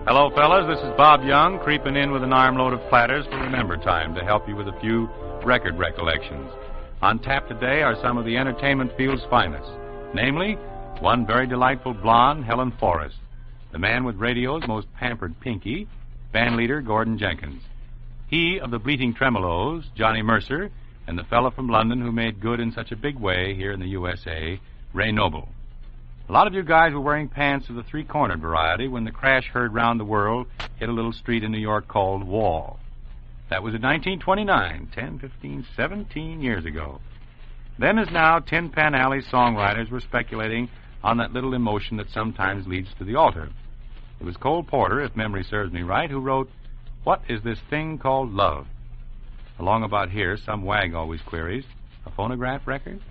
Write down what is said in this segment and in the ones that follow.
Hello, fellas. This is Bob Young, creeping in with an armload of platters for Remember Time to help you with a few record recollections. On tap today are some of the entertainment field's finest. Namely, one very delightful blonde, Helen Forrest, the man with radio's most pampered pinky, band leader Gordon Jenkins. He of the Bleating Tremolos, Johnny Mercer, and the fellow from London who made good in such a big way here in the USA, Ray Noble. A lot of you guys were wearing pants of the three-cornered variety when the crash heard round the world hit a little street in New York called Wall. That was in 1929, 10, 15, 17 years ago. Then as now, Tin Pan Alley songwriters were speculating on that little emotion that sometimes leads to the altar. It was Cole Porter, if memory serves me right, who wrote, "What is this thing called love?" Along about here, some wag always queries, a phonograph record?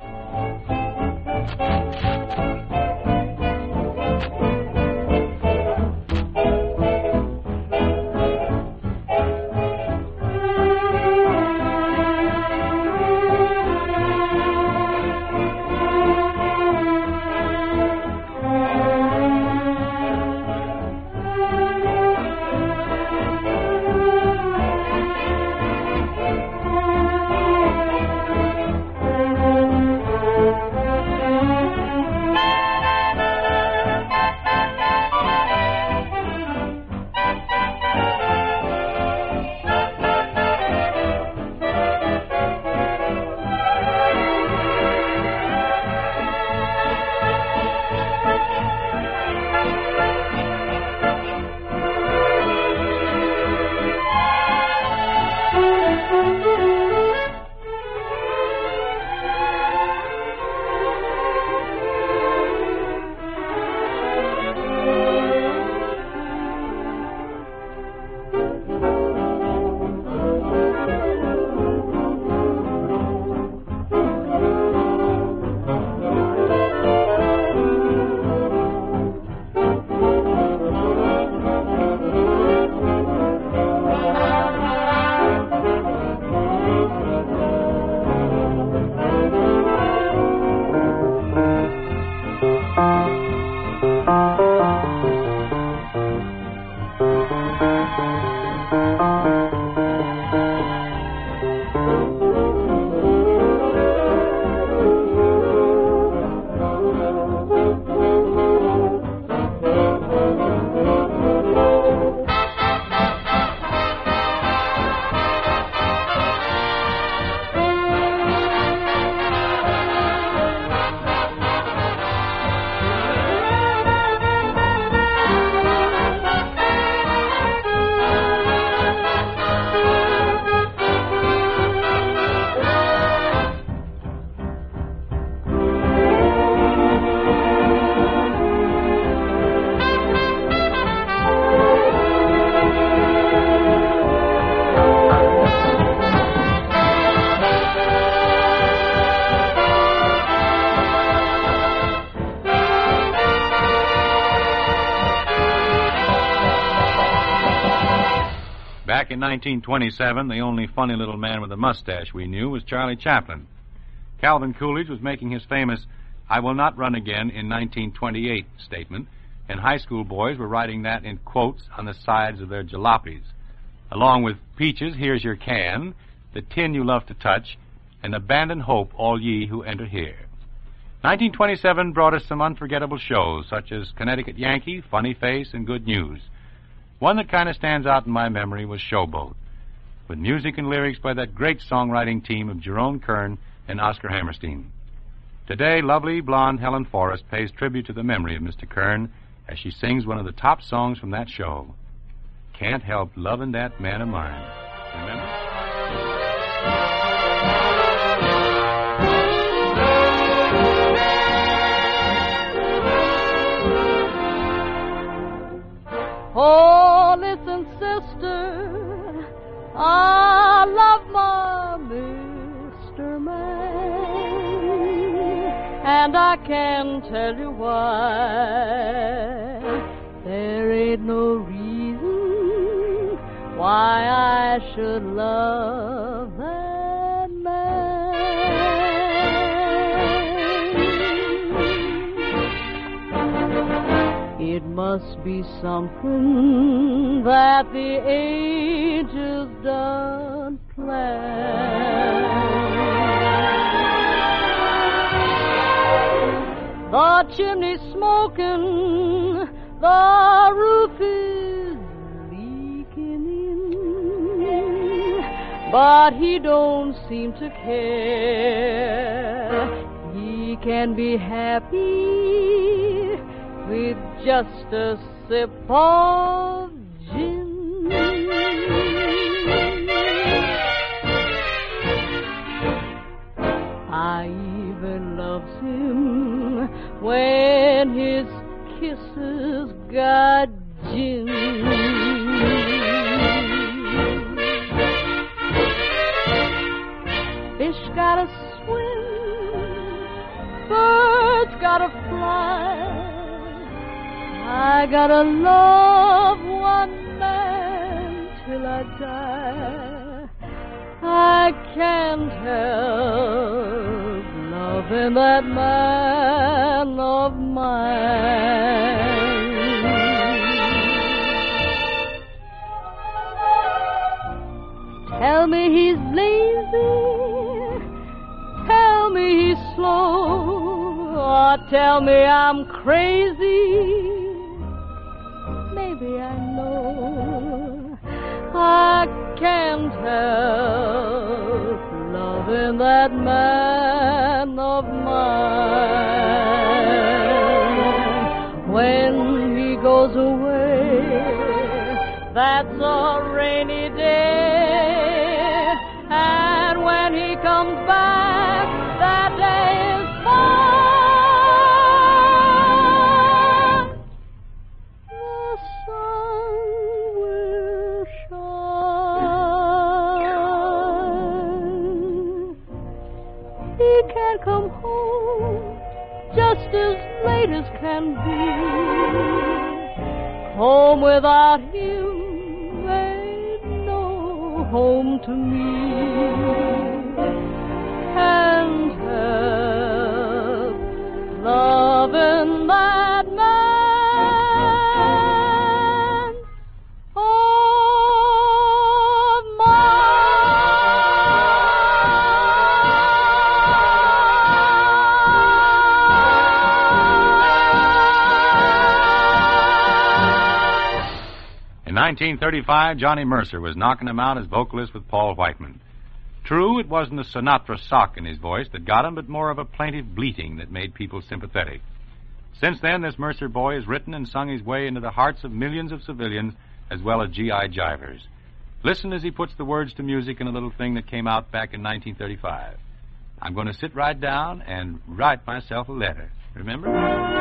Back in 1927, the only funny little man with a mustache we knew was Charlie Chaplin. Calvin Coolidge was making his famous "I will not run again in 1928 statement, and high school boys were writing that in quotes on the sides of their jalopies, along with "Peaches, here's your can," "The tin you love to touch," and "Abandon hope, all ye who enter here." 1927 brought us some unforgettable shows, such as Connecticut Yankee, Funny Face, and Good News. One that kind of stands out in my memory was Showboat, with music and lyrics by that great songwriting team of Jerome Kern and Oscar Hammerstein. Today, lovely blonde Helen Forrest pays tribute to the memory of Mr. Kern as she sings one of the top songs from that show, "Can't Help Lovin' That Man of Mine." Remember? Oh, listen, sister, I love my Mr. Man, and I can tell you why. There ain't no reason why I should love that man. It must be something that the ages done plan. The chimney's smoking, the roof is leaking in, but he don't seem to care. He can be happy with just a sip of gin. I even loves him when his kisses got gin. Fish gotta swim, birds gotta fly. I gotta love one man till I die. I can't help loving that man of mine. Tell me he's lazy, tell me he's slow, or tell me I'm crazy. Maybe I know I can't help loving that man of mine. When he goes away, that's a rainy day, and when he comes back, that day is fine. Come home just as late as can be. Home without him ain't no home to me. Can't help loving that man of mine. 1935, Johnny Mercer was knocking him out as vocalist with Paul Whiteman. True, it wasn't a Sinatra sock in his voice that got him, but more of a plaintive bleating that made people sympathetic. Since then, this Mercer boy has written and sung his way into the hearts of millions of civilians as well as GI jivers. Listen as he puts the words to music in a little thing that came out back in 1935. I'm going to sit right down and write myself a letter. Remember?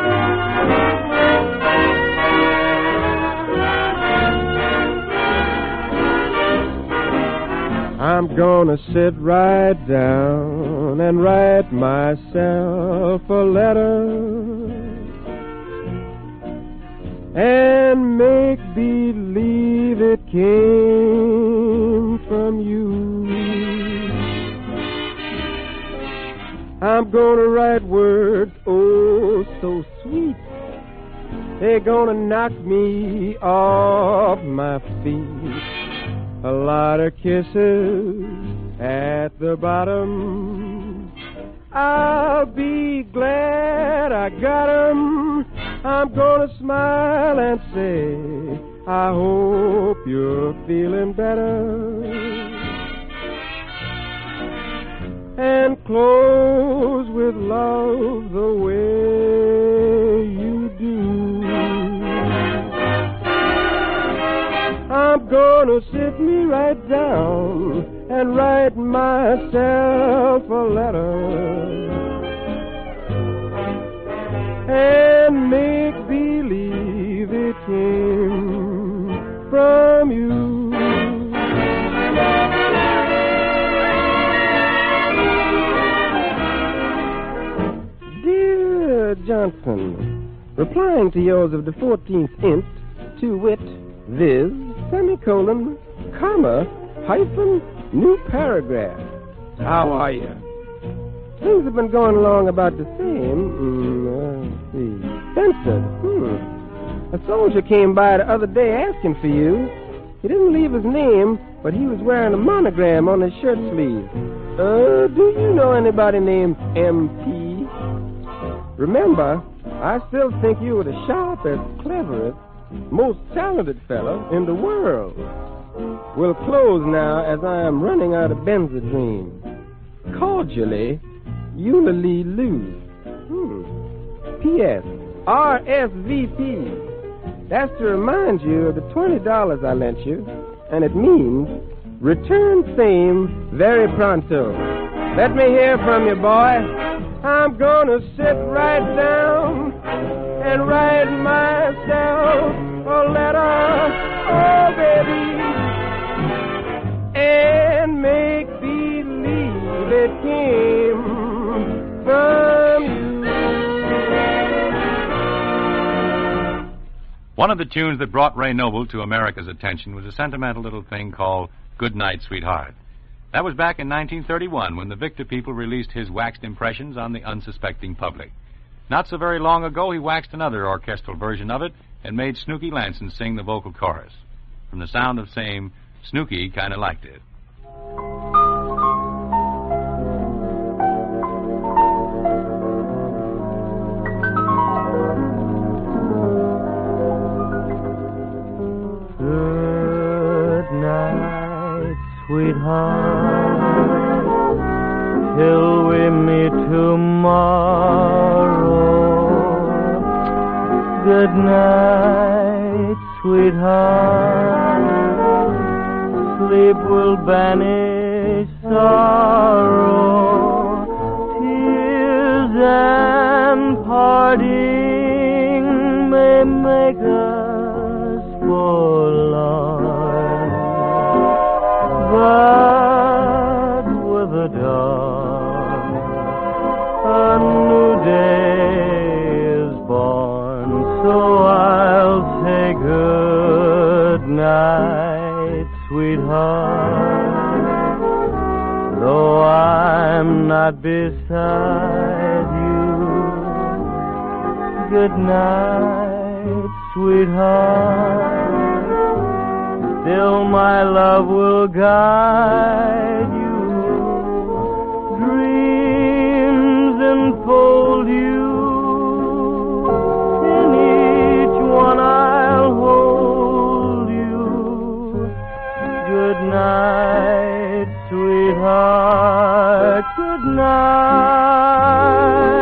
I'm gonna sit right down and write myself a letter and make believe it came from you. I'm gonna write words, oh, so sweet. They're gonna knock me off my feet. A lot of kisses at the bottom. I'll be glad I got 'em. I'm gonna smile and say, I hope you're feeling better. And close with love the way you do. I'm gonna sit me right down and write myself a letter and make believe it came from you. Dear Johnson, replying to yours of the 14th int, to wit, viz., semicolon, comma, hyphen, new paragraph. How are you? Things have been going along about the same. Let's see. Censored. A soldier came by the other day asking for you. He didn't leave his name, but he was wearing a monogram on his shirt sleeve. Do you know anybody named MP? Remember, I still think you were the sharpest, cleverest, most talented fellow in the world. We'll close now as I am running out of Benzedrine. Cordially, Eulalie Lou. P.S. RSVP. That's to remind you of the $20 I lent you, and it means return same very pronto. Let me hear from you, boy. I'm gonna sit right down and write myself a letter, oh baby, and make believe it came from you. One of the tunes that brought Ray Noble to America's attention was a sentimental little thing called Good Night, Sweetheart. That was back in 1931 when the Victor people released his waxed impressions on the unsuspecting public. Not so very long ago, he waxed another orchestral version of it and made Snooky Lanson sing the vocal chorus. From the sound of same, Snooky kind of liked it. Sweetheart, till we meet tomorrow. Good night, sweetheart. Sleep will banish sorrow. Tears and parting may make us forlorn, but with the dawn, a new day is born. So I'll say good night, sweetheart. Though I'm not beside you, good night, sweetheart. Still my love will guide you. Dreams enfold you. In each one I'll hold you. Good night, sweetheart. Good night.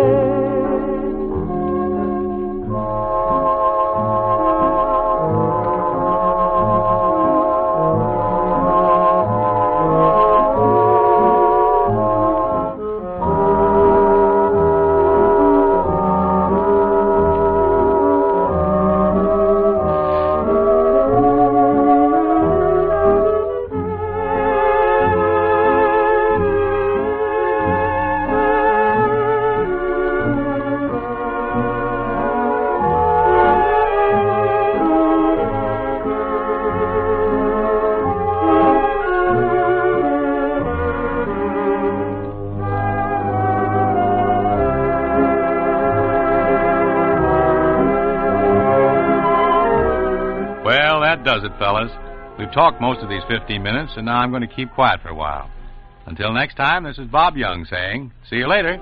That does it, fellas. We've talked most of these 15 minutes, and now I'm going to keep quiet for a while. Until next time, this is Bob Young saying, see you later.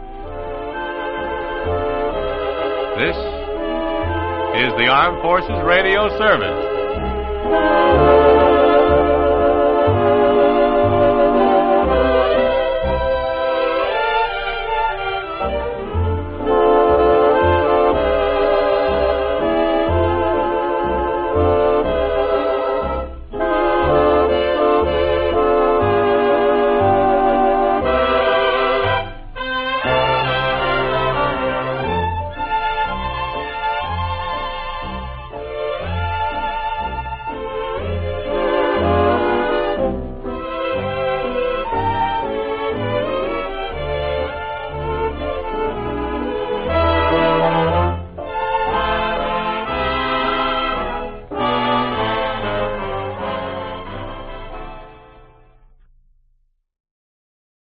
This is the Armed Forces Radio Service.